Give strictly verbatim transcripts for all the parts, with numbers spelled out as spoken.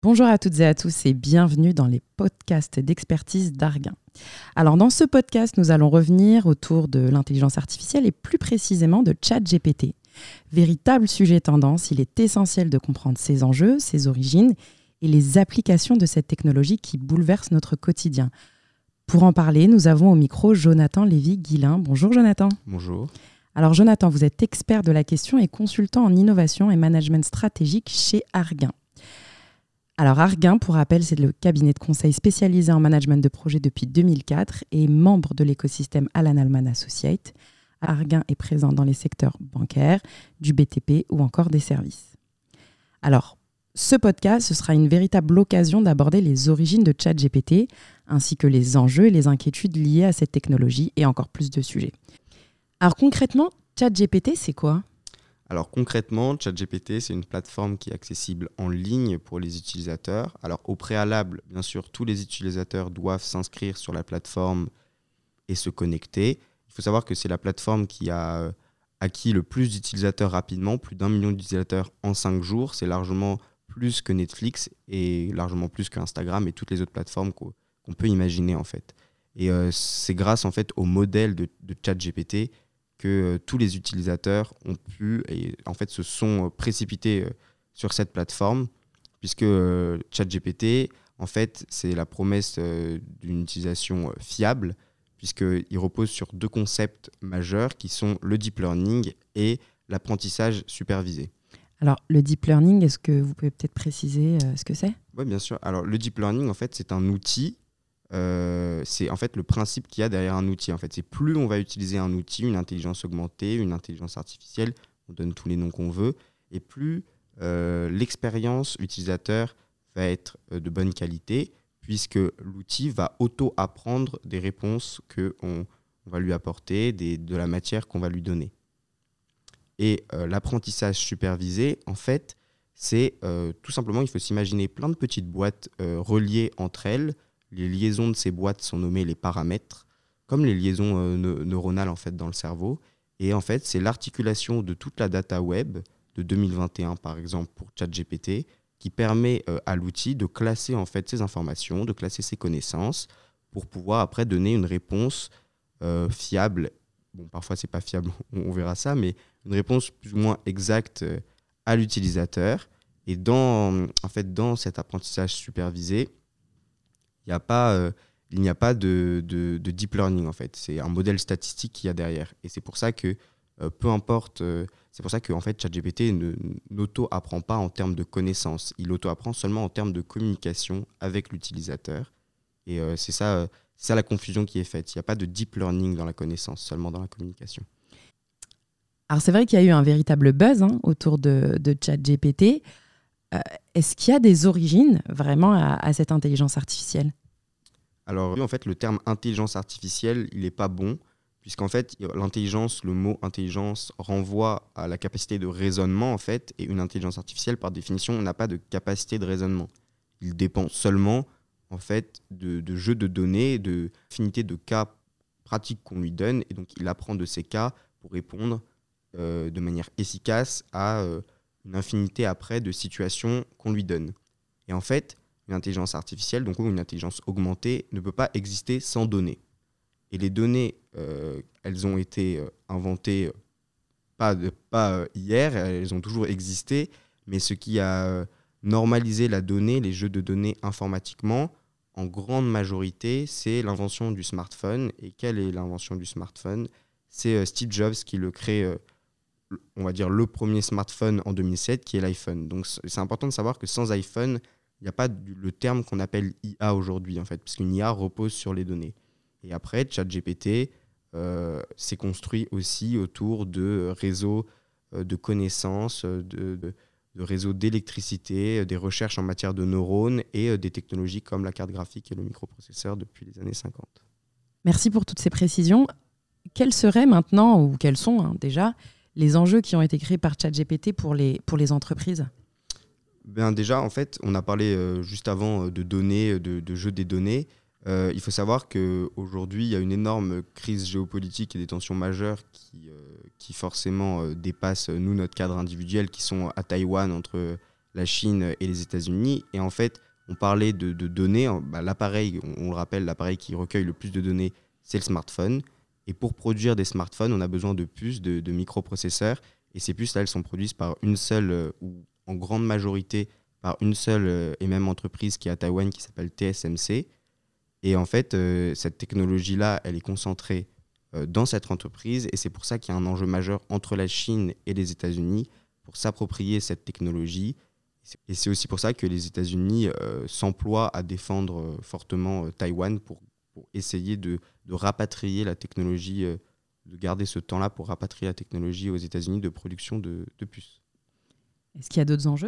Bonjour à toutes et à tous et bienvenue dans les podcasts d'expertise d'Arguin. Alors dans ce podcast, nous allons revenir autour de l'intelligence artificielle et plus précisément de ChatGPT. Véritable sujet tendance, il est essentiel de comprendre ses enjeux, ses origines et les applications de cette technologie qui bouleverse notre quotidien. Pour en parler, nous avons au micro Jonathan Lévy-Guillain. Bonjour Jonathan. Bonjour. Alors Jonathan, vous êtes expert de la question et consultant en innovation et management stratégique chez Arguin. Alors Arguin, pour rappel, c'est le cabinet de conseil spécialisé en management de projet depuis deux mille quatre et membre de l'écosystème Alan Alman Associates. Arguin est présent dans les secteurs bancaires, du B T P ou encore des services. Alors, ce podcast, ce sera une véritable occasion d'aborder les origines de ChatGPT, ainsi que les enjeux et les inquiétudes liées à cette technologie et encore plus de sujets. Alors concrètement, ChatGPT, c'est quoi ? Alors concrètement, ChatGPT, c'est une plateforme qui est accessible en ligne pour les utilisateurs. Alors au préalable, bien sûr, tous les utilisateurs doivent s'inscrire sur la plateforme et se connecter. Il faut savoir que c'est la plateforme qui a acquis le plus d'utilisateurs rapidement, plus d'un million d'utilisateurs en cinq jours. C'est largement plus que Netflix et largement plus qu'Instagram et toutes les autres plateformes qu'on, qu'on peut imaginer en fait. Et euh, c'est grâce en fait au modèle de, de ChatGPT que euh, tous les utilisateurs ont pu et en fait se sont euh, précipités euh, sur cette plateforme, puisque euh, ChatGPT, en fait, c'est la promesse euh, d'une utilisation euh, fiable, puisqu'il repose sur deux concepts majeurs qui sont le deep learning et l'apprentissage supervisé. Alors, le deep learning, est-ce que vous pouvez peut-être préciser euh, ce que c'est ? Oui, bien sûr. Alors, le deep learning, en fait, c'est un outil. Euh, c'est en fait le principe qu'il y a derrière un outil. En fait, c'est plus on va utiliser un outil, une intelligence augmentée, une intelligence artificielle, on donne tous les noms qu'on veut, et plus euh, l'expérience utilisateur va être euh, de bonne qualité, puisque l'outil va auto-apprendre des réponses qu'on on va lui apporter, des, de la matière qu'on va lui donner. Et euh, l'apprentissage supervisé, en fait, c'est euh, tout simplement, il faut s'imaginer plein de petites boîtes euh, reliées entre elles. Les liaisons de ces boîtes sont nommées les paramètres, comme les liaisons euh, ne- neuronales en fait, dans le cerveau. Et en fait, c'est l'articulation de toute la data web de deux mille vingt et un, par exemple, pour ChatGPT, qui permet euh, à l'outil de classer en fait, ses informations, de classer ses connaissances, pour pouvoir après donner une réponse euh, fiable. Bon, parfois, c'est pas fiable, on, on verra ça, mais une réponse plus ou moins exacte euh, à l'utilisateur. Et dans, en fait, dans cet apprentissage supervisé, il n'y a pas, euh, il n'y a pas de, de, de deep learning en fait. C'est un modèle statistique qu'il y a derrière. Et c'est pour ça que euh, peu importe, euh, c'est pour ça que en fait ChatGPT ne, n'auto-apprend pas en termes de connaissances. Il auto-apprend seulement en termes de communication avec l'utilisateur. Et euh, c'est ça, euh, c'est ça la confusion qui est faite. Il n'y a pas de deep learning dans la connaissance, seulement dans la communication. Alors c'est vrai qu'il y a eu un véritable buzz hein, autour de, de ChatGPT. Euh, est-ce qu'il y a des origines vraiment à, à cette intelligence artificielle ? Alors, en fait, le terme intelligence artificielle, il n'est pas bon, puisqu'en fait, l'intelligence, le mot intelligence renvoie à la capacité de raisonnement, en fait, et une intelligence artificielle, par définition, n'a pas de capacité de raisonnement. Il dépend seulement, en fait, de, de jeux de données, de infinité de cas pratiques qu'on lui donne, et donc il apprend de ces cas pour répondre euh, de manière efficace à euh, une infinité après de situations qu'on lui donne. Et en fait, une intelligence artificielle, donc une intelligence augmentée, ne peut pas exister sans données. Et les données, euh, elles ont été euh, inventées euh, pas, de, pas euh, hier, elles ont toujours existé, mais ce qui a euh, normalisé la donnée, les jeux de données informatiquement, en grande majorité, c'est l'invention du smartphone. Et quelle est l'invention du smartphone ? C'est euh, Steve Jobs qui le crée, euh, on va dire, le premier smartphone en deux mille sept, qui est l'iPhone. Donc c'est important de savoir que sans iPhone, il n'y a pas du- le terme qu'on appelle I A aujourd'hui, en fait, parce qu'une I A repose sur les données. Et après, ChatGPT euh, s'est construit aussi autour de réseaux euh, de connaissances, euh, de, de, de réseaux d'électricité, euh, des recherches en matière de neurones et euh, des technologies comme la carte graphique et le microprocesseur depuis les années cinquante. Merci pour toutes ces précisions. Quels seraient maintenant, ou quels sont hein, déjà, les enjeux qui ont été créés par ChatGPT pour les, pour les entreprises ? Ben déjà, en fait, on a parlé euh, juste avant euh, de données, de, de jeux des données. Euh, il faut savoir qu'aujourd'hui, il y a une énorme crise géopolitique et des tensions majeures qui, euh, qui forcément euh, dépassent, nous, notre cadre individuel, qui sont à Taïwan entre la Chine et les États-Unis. Et en fait, on parlait de, de données. Bah, l'appareil, on, on le rappelle, l'appareil qui recueille le plus de données, c'est le smartphone. Et pour produire des smartphones, on a besoin de puces, de, de microprocesseurs. Et ces puces-là, elles sont produites par une seule, euh, ou en grande majorité, par une seule euh, et même entreprise qui est à Taïwan, qui s'appelle T S M C. Et en fait, euh, cette technologie-là, elle est concentrée euh, dans cette entreprise. Et c'est pour ça qu'il y a un enjeu majeur entre la Chine et les États-Unis pour s'approprier cette technologie. Et c'est aussi pour ça que les États-Unis euh, s'emploient à défendre euh, fortement euh, Taïwan pour, pour essayer de, de rapatrier la technologie, euh, de garder ce temps-là pour rapatrier la technologie aux États-Unis de production de, de puces. Est-ce qu'il y a d'autres enjeux ?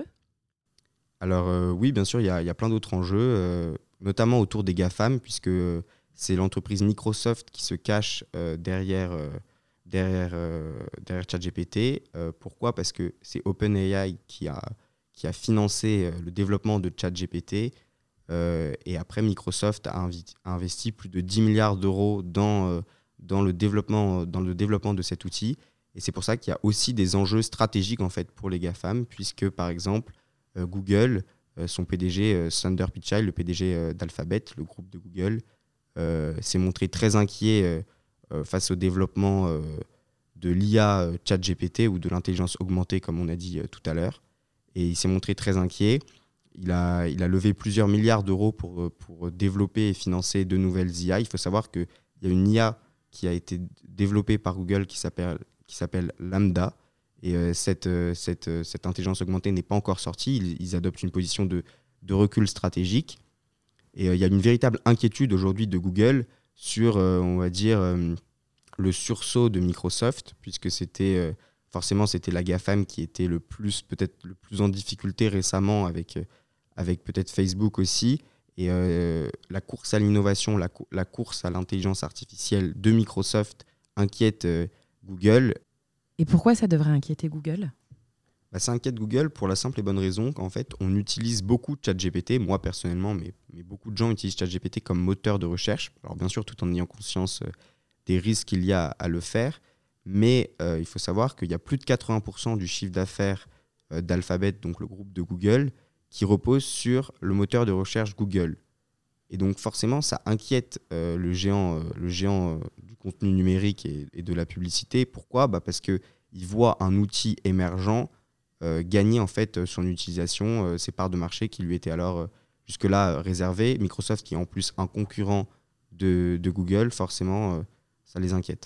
Alors euh, oui, bien sûr, il y a, il y a plein d'autres enjeux, euh, notamment autour des GAFAM, puisque euh, c'est l'entreprise Microsoft qui se cache euh, derrière, euh, derrière, euh, derrière ChatGPT. Euh, pourquoi ? Parce que c'est OpenAI qui a, qui a financé euh, le développement de ChatGPT. Euh, et après, Microsoft a, invi- a investi plus de dix milliards d'euros dans, euh, dans, le développement, dans le développement de cet outil. Et c'est pour ça qu'il y a aussi des enjeux stratégiques en fait, pour les GAFAM, puisque par exemple, euh, Google, euh, son P D G, euh, Sundar Pichai, le P D G euh, d'Alphabet, le groupe de Google, euh, s'est montré très inquiet euh, euh, face au développement euh, de l'I A euh, ChatGPT ou de l'intelligence augmentée, comme on a dit euh, tout à l'heure. Et il s'est montré très inquiet. Il a, il a levé plusieurs milliards d'euros pour, pour développer et financer de nouvelles I A. Il faut savoir qu'il y a une I A qui a été développée par Google qui s'appelle, qui s'appelle Lambda. Et euh, cette, euh, cette, euh, cette intelligence augmentée n'est pas encore sortie. Ils, ils adoptent une position de, de recul stratégique. Et euh, il y a une véritable inquiétude aujourd'hui de Google sur, euh, on va dire, euh, le sursaut de Microsoft, puisque c'était... Euh, forcément, c'était la GAFAM qui était le plus, peut-être le plus en difficulté récemment avec, avec peut-être Facebook aussi. Et euh, la course à l'innovation, la, cou- la course à l'intelligence artificielle de Microsoft inquiète euh, Google. Et pourquoi ça devrait inquiéter Google ? Bah, ça inquiète Google pour la simple et bonne raison qu'en fait, on utilise beaucoup ChatGPT, moi personnellement, mais, mais beaucoup de gens utilisent ChatGPT comme moteur de recherche. Alors bien sûr, tout en ayant conscience euh, des risques qu'il y a à le faire. Mais euh, il faut savoir qu'il y a plus de quatre-vingts pour cent du chiffre d'affaires euh, d'Alphabet, donc le groupe de Google, qui repose sur le moteur de recherche Google. Et donc forcément, ça inquiète euh, le géant, euh, le géant euh, du contenu numérique et, et de la publicité. Pourquoi ? Bah parce qu'il voit un outil émergent euh, gagner en fait son utilisation, euh, ses parts de marché qui lui étaient alors euh, jusque-là euh, réservées. Microsoft, qui est en plus un concurrent de, de Google, forcément, euh, ça les inquiète.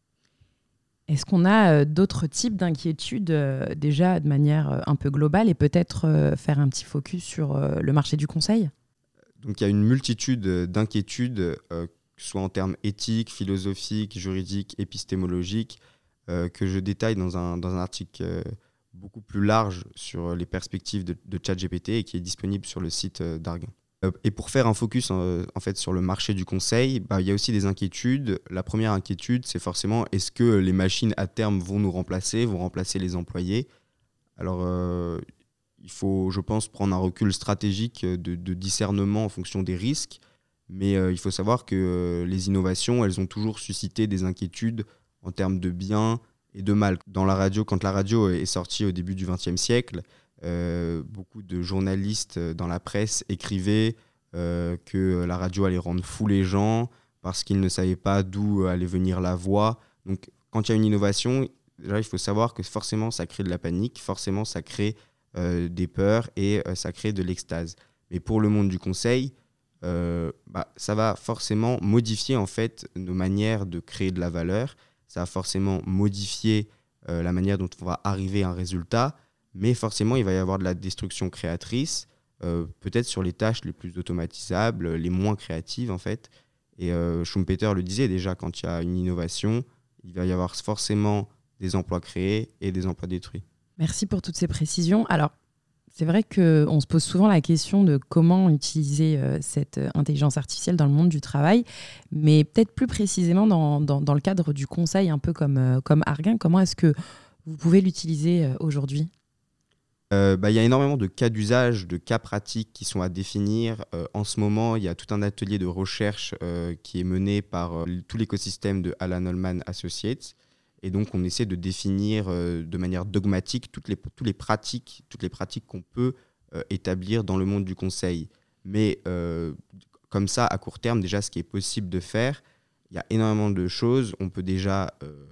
Est-ce qu'on a euh, d'autres types d'inquiétudes euh, déjà de manière euh, un peu globale et peut-être euh, faire un petit focus sur euh, le marché du conseil ? Donc il y a une multitude d'inquiétudes, euh, que ce soit en termes éthiques, philosophiques, juridiques, épistémologiques, euh, que je détaille dans un, dans un article euh, beaucoup plus large sur les perspectives de, de ChatGPT et qui est disponible sur le site euh, d'Arguin. Euh, et pour faire un focus en, en fait, sur le marché du conseil, bah, il y a aussi des inquiétudes. La première inquiétude, c'est forcément est-ce que les machines à terme vont nous remplacer, vont remplacer les employés ? Alors, euh, il faut, je pense, prendre un recul stratégique de, de discernement en fonction des risques. Mais euh, il faut savoir que euh, les innovations, elles ont toujours suscité des inquiétudes en termes de bien et de mal. Dans la radio, quand la radio est sortie au début du vingtième siècle, euh, beaucoup de journalistes dans la presse écrivaient euh, que la radio allait rendre fous les gens parce qu'ils ne savaient pas d'où allait venir la voix. Donc, quand il y a une innovation, déjà, il faut savoir que forcément, ça crée de la panique, forcément, ça crée euh, des peurs et euh, ça crée de l'extase. Mais pour le monde du conseil, euh, bah, ça va forcément modifier en fait nos manières de créer de la valeur. Ça va forcément modifier euh, la manière dont on va arriver à un résultat. Mais forcément, il va y avoir de la destruction créatrice, euh, peut-être sur les tâches les plus automatisables, les moins créatives en fait. Et euh, Schumpeter le disait déjà, quand il y a une innovation, il va y avoir forcément des emplois créés et des emplois détruits. Merci pour toutes ces précisions. Alors, c'est vrai qu'on se pose souvent la question de comment utiliser euh, cette intelligence artificielle dans le monde du travail, mais peut-être plus précisément dans, dans, dans le cadre du conseil, un peu comme, euh, comme Arguin. Comment est-ce que vous pouvez l'utiliser euh, aujourd'hui ? Euh, bah, y a énormément de cas d'usage, de cas pratiques qui sont à définir. Euh, en ce moment, il y a tout un atelier de recherche euh, qui est mené par euh, tout l'écosystème de Alan Holman Associates. Et donc, on essaie de définir euh, de manière dogmatique toutes les, toutes les pratiques, toutes les pratiques qu'on peut euh, établir dans le monde du conseil. Mais euh, comme ça, à court terme, déjà, ce qui est possible de faire, il y a énormément de choses. On peut déjà euh,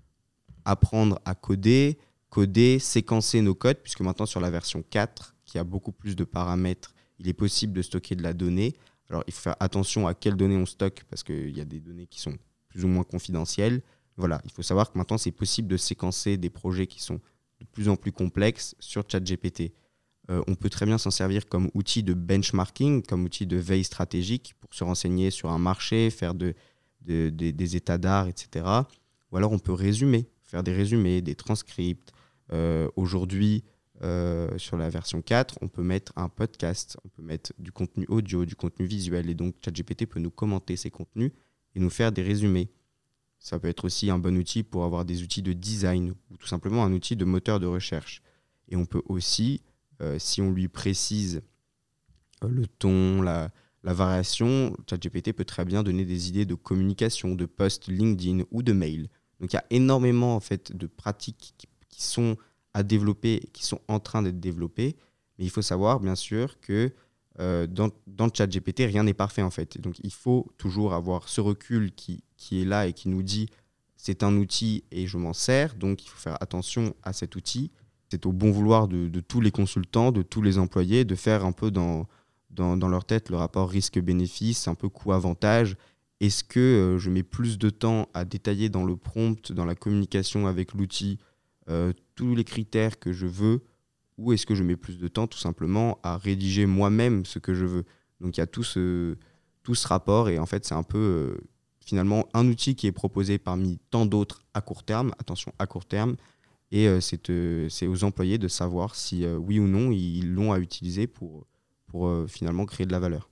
apprendre à coder, coder, séquencer nos codes, puisque maintenant, sur la version quatre, qui a beaucoup plus de paramètres, il est possible de stocker de la donnée. Alors, il faut faire attention à quelles données on stocke, parce qu'il y a des données qui sont plus ou moins confidentielles. Voilà, il faut savoir que maintenant, c'est possible de séquencer des projets qui sont de plus en plus complexes sur ChatGPT. Euh, on peut très bien s'en servir comme outil de benchmarking, comme outil de veille stratégique pour se renseigner sur un marché, faire de, de, de, des états d'art, et cetera. Ou alors, on peut résumer, faire des résumés, des transcripts. Euh, aujourd'hui, euh, sur la version quatre, on peut mettre un podcast, on peut mettre du contenu audio, du contenu visuel. Et donc, ChatGPT peut nous commenter ces contenus et nous faire des résumés. Ça peut être aussi un bon outil pour avoir des outils de design ou tout simplement un outil de moteur de recherche. Et on peut aussi, euh, si on lui précise euh, le ton, la, la variation, ChatGPT peut très bien donner des idées de communication, de posts LinkedIn ou de mail. Donc il y a énormément en fait, de pratiques qui, qui sont à développer, qui sont en train d'être développées. Mais il faut savoir bien sûr que euh, dans, dans ChatGPT, rien n'est parfait en fait. Donc il faut toujours avoir ce recul qui qui est là et qui nous dit c'est un outil et je m'en sers, donc il faut faire attention à cet outil. C'est au bon vouloir de, de tous les consultants, de tous les employés, de faire un peu dans, dans, dans leur tête le rapport risque-bénéfice, un peu coût-avantage. Est-ce que euh, je mets plus de temps à détailler dans le prompt, dans la communication avec l'outil, euh, tous les critères que je veux, ou est-ce que je mets plus de temps tout simplement à rédiger moi-même ce que je veux? Donc il y a tout ce, tout ce rapport et en fait c'est un peu... Euh, finalement un outil qui est proposé parmi tant d'autres à court terme, attention à court terme, et euh, c'est, euh, c'est aux employés de savoir si euh, oui ou non ils l'ont à utiliser pour, pour euh, finalement créer de la valeur.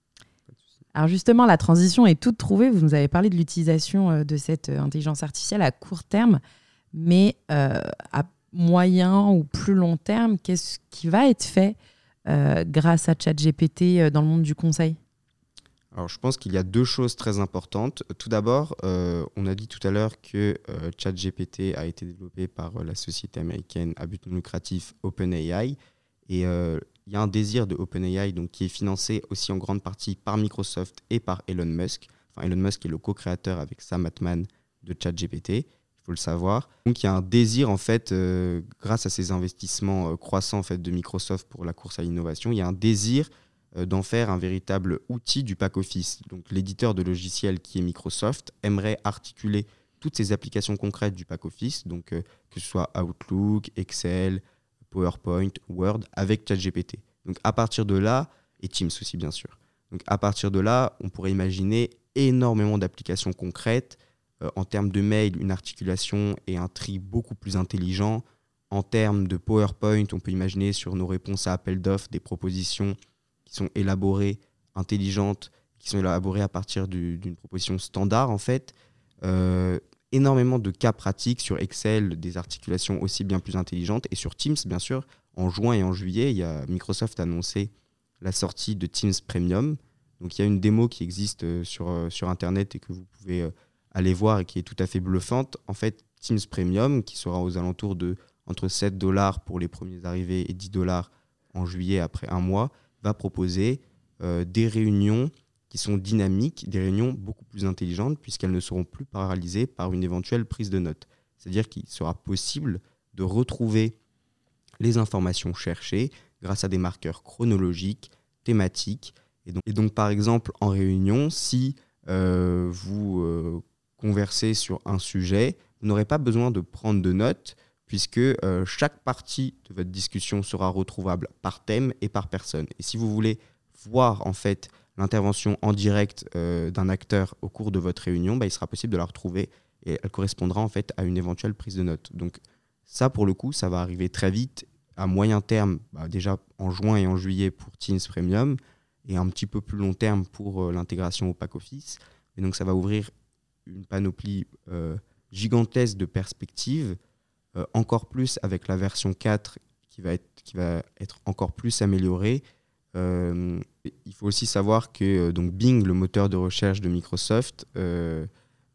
Alors justement, la transition est toute trouvée. Vous nous avez parlé de l'utilisation de cette intelligence artificielle à court terme, mais euh, à moyen ou plus long terme, qu'est-ce qui va être fait euh, grâce à ChatGPT dans le monde du conseil ? Alors, je pense qu'il y a deux choses très importantes. Tout d'abord, euh, on a dit tout à l'heure que euh, ChatGPT a été développé par euh, la société américaine à but non lucratif OpenAI. Et euh, il y a un désir de OpenAI donc, qui est financé aussi en grande partie par Microsoft et par Elon Musk. Enfin, Elon Musk est le co-créateur avec Sam Altman de ChatGPT, il faut le savoir. Donc, il y a un désir, en fait, euh, grâce à ces investissements euh, croissants en fait, de Microsoft pour la course à l'innovation, il y a un désir d'en faire un véritable outil du pack office. Donc l'éditeur de logiciels qui est Microsoft aimerait articuler toutes ces applications concrètes du pack office, donc euh, que ce soit Outlook, Excel, PowerPoint, Word, avec ChatGPT. Donc à partir de là, et Teams aussi bien sûr. Donc à partir de là, on pourrait imaginer énormément d'applications concrètes. Euh, en termes de mail, une articulation et un tri beaucoup plus intelligent. En termes de PowerPoint, on peut imaginer sur nos réponses à appel d'offres des propositions qui sont élaborées, intelligentes, qui sont élaborées à partir du, d'une proposition standard en fait. Euh, énormément de cas pratiques sur Excel, des articulations aussi bien plus intelligentes. Et sur Teams, bien sûr, en juin et en juillet, il y a Microsoft a annoncé la sortie de Teams Premium. Donc il y a une démo qui existe sur, sur Internet et que vous pouvez aller voir et qui est tout à fait bluffante. En fait, Teams Premium, qui sera aux alentours de entre sept dollars pour les premiers arrivés et dix dollars en juillet après un mois, va proposer euh, des réunions qui sont dynamiques, des réunions beaucoup plus intelligentes puisqu'elles ne seront plus paralysées par une éventuelle prise de notes. C'est-à-dire qu'il sera possible de retrouver les informations cherchées grâce à des marqueurs chronologiques, thématiques. Et donc, et donc par exemple, en réunion, si euh, vous euh, conversez sur un sujet, vous n'aurez pas besoin de prendre de notes puisque euh, chaque partie de votre discussion sera retrouvable par thème et par personne. Et si vous voulez voir en fait l'intervention en direct euh, d'un acteur au cours de votre réunion, bah, il sera possible de la retrouver et elle correspondra en fait à une éventuelle prise de notes. Donc ça, pour le coup, ça va arriver très vite, à moyen terme, bah, déjà en juin et en juillet pour Teams Premium, et un petit peu plus long terme pour euh, l'intégration au pack office. Et donc ça va ouvrir une panoplie euh, gigantesque de perspectives, Euh, encore plus avec la version quatre qui va être, qui va être encore plus améliorée. Euh, il faut aussi savoir que euh, donc Bing, le moteur de recherche de Microsoft, euh,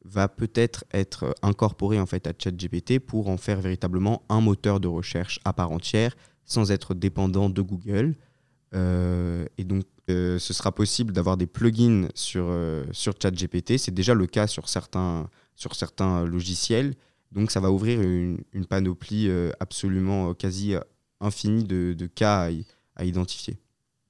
va peut-être être incorporé en fait à ChatGPT pour en faire véritablement un moteur de recherche à part entière, sans être dépendant de Google. Euh, et donc, euh, ce sera possible d'avoir des plugins sur, euh, sur ChatGPT. C'est déjà le cas sur certains, sur certains logiciels. Donc, ça va ouvrir une, une panoplie euh, absolument euh, quasi infinie de, de cas à, à identifier.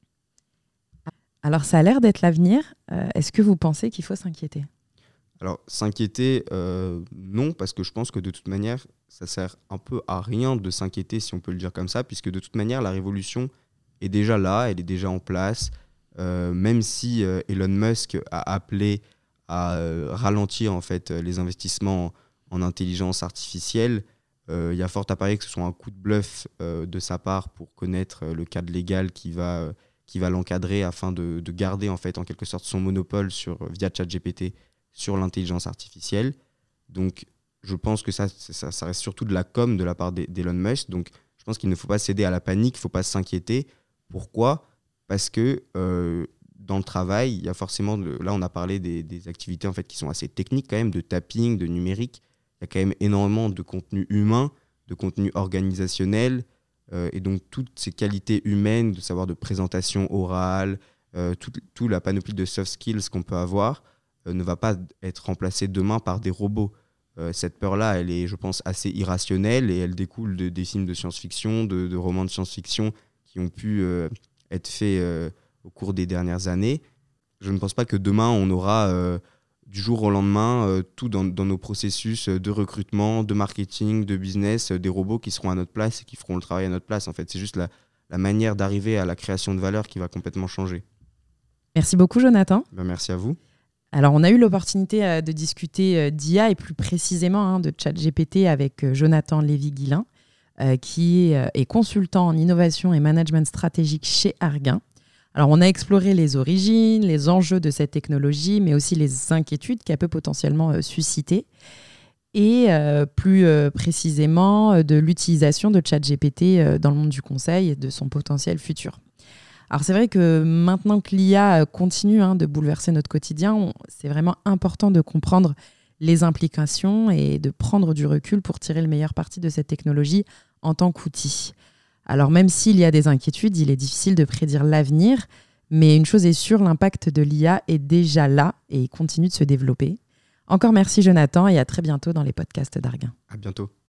Alors, ça a l'air d'être l'avenir. Euh, est-ce que vous pensez qu'il faut s'inquiéter ? Alors, s'inquiéter, euh, non, parce que je pense que de toute manière, ça sert un peu à rien de s'inquiéter, si on peut le dire comme ça, puisque de toute manière, la révolution est déjà là, elle est déjà en place. Euh, même si euh, Elon Musk a appelé à euh, ralentir en fait, les investissements en, en intelligence artificielle, euh, il y a fort à parier que ce soit un coup de bluff euh, de sa part pour connaître euh, le cadre légal qui va, euh, qui va l'encadrer afin de, de garder en, fait, en quelque sorte son monopole sur, via ChatGPT sur l'intelligence artificielle. Donc, je pense que ça, ça, ça reste surtout de la com de la part d'Elon Musk. Donc, je pense qu'il ne faut pas céder à la panique, il ne faut pas s'inquiéter. Pourquoi ? Parce que euh, dans le travail, il y a forcément... De, là, on a parlé des, des activités en fait, qui sont assez techniques quand même, de tapping, de numérique. Il y a quand même énormément de contenu humain, de contenu organisationnel. Euh, et donc, toutes ces qualités humaines, de savoir de présentation orale, euh, toute, toute la panoplie de soft skills qu'on peut avoir, ne va pas être remplacée demain par des robots. Euh, cette peur-là, elle est, je pense, assez irrationnelle et elle découle de, des films de science-fiction, de, de romans de science-fiction qui ont pu euh, être faits euh, au cours des dernières années. Je ne pense pas que demain, on aura euh, du jour au lendemain, euh, tout dans, dans nos processus de recrutement, de marketing, de business, euh, des robots qui seront à notre place et qui feront le travail à notre place. En fait, c'est juste la, la manière d'arriver à la création de valeur qui va complètement changer. Merci beaucoup, Jonathan. Ben, merci à vous. Alors, on a eu l'opportunité euh, de discuter euh, d'I A et plus précisément hein, de ChatGPT avec euh, Jonathan Lévy-Guillain, euh, qui est, euh, est consultant en innovation et management stratégique chez Arguin. Alors, on a exploré les origines, les enjeux de cette technologie, mais aussi les inquiétudes qu'elle peut potentiellement euh, susciter et euh, plus euh, précisément euh, de l'utilisation de ChatGPT euh, dans le monde du conseil et de son potentiel futur. Alors c'est vrai que maintenant que l'I A continue hein, de bouleverser notre quotidien, on, c'est vraiment important de comprendre les implications et de prendre du recul pour tirer le meilleur parti de cette technologie en tant qu'outil. Alors même s'il y a des inquiétudes, il est difficile de prédire l'avenir, mais une chose est sûre, l'impact de l'I A est déjà là et il continue de se développer. Encore merci Jonathan et à très bientôt dans les podcasts d'Arguin. À bientôt.